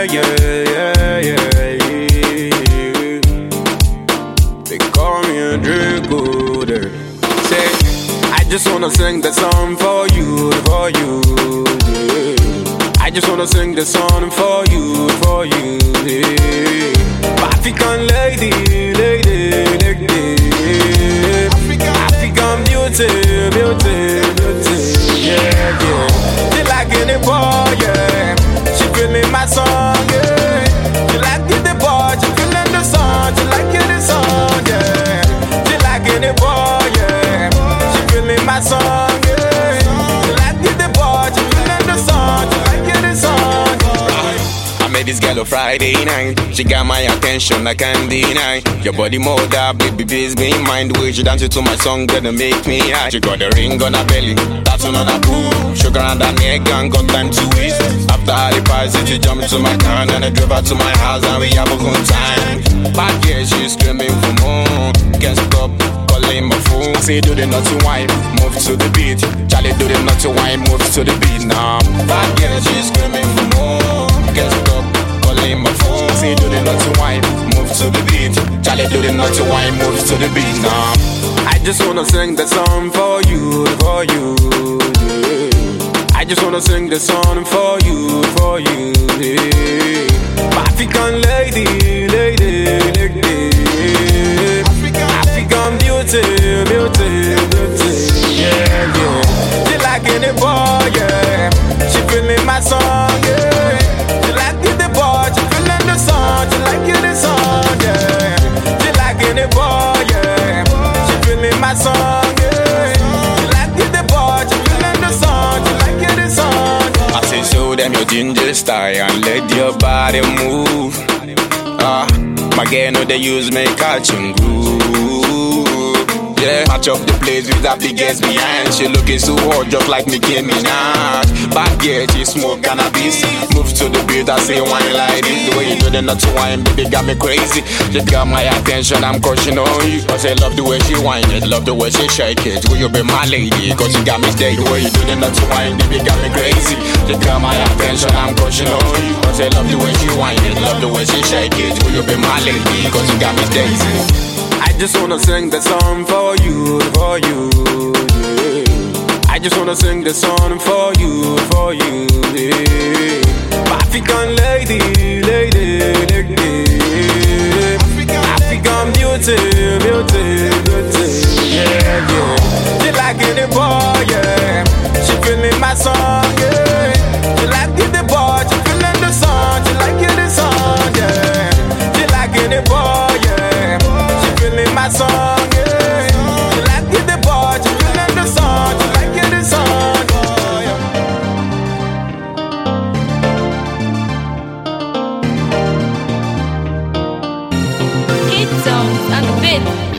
yeah, yeah. They call me a Draco. Say, I just wanna sing the song for you, yeah. I just wanna sing the song for you, yeah. African lady, African beauty, yeah, yeah. She like any boy, yeah. She feeling my song, yeah. She like the boy, she feeling the song. She like the song, yeah. She like any boy, yeah. She feeling my song, yeah. She like the boy, she feeling the song. She like the song. I met this girl on Friday night. She got my attention, I can't deny. Your body more that, baby, please be in mind. The way she dances to my song, gonna make me high. She got a ring on her belly, that's on her boob. Sugar on her neck, and got time to waste. After all the party, she jumped into my car, and I drove her to my house, and we have a good time. Back here, she's screaming for more. Can't stop calling my phone. I say, do the naughty wine, move to the beat. Charlie, do the naughty wine, move to the beat now. Back here, she's screaming for more. Can't stop calling my phone. Say, do the naughty wine, move to the beat. Charlie, do the naughty wine, move to the beat now. I just wanna sing the song for you, yeah. I just wanna sing the song for you, yeah. African lady, African beauty, yeah, yeah. She like any boy, yeah. She feeling my song, yeah. She like the boy, she feeling the song. She like the song, yeah. She like any boy, yeah. She feeling my song, yeah. She like the boy, she feeling the song. She like the song. I say, show them your ginger style and let your body move. My girl know they use me catching groove. Yeah, match up the place with that big ass behind. She looking so hot, just like Nicki Minaj. Bad girl, she smoke cannabis. Move to the beat, I say wine like this. The way you do the nuts wine, baby, got me crazy. She got my attention, I'm crushing on you. Cause I love the way she whine it, love the way she shake it. Will you be my lady? Cause you got me dead. The way you do the nuts wine, baby, got me crazy. She got my attention, I'm crushing on you. Cause I love the way she whine it, love the way she shake it. Will you be my lady? Cause you got me daisy. I just wanna sing the song for you, yeah. I just wanna sing the song for you, yeah. African lady, African beauty, yeah, yeah. She like any boy, yeah. She feeling my song, yeah. She like the boy, she feeling the song. She like the song, yeah. She like any boy, yeah. Feeling my song, yeah. She like the boy, she feeling the song. She like the song, yeah. It's on the bit.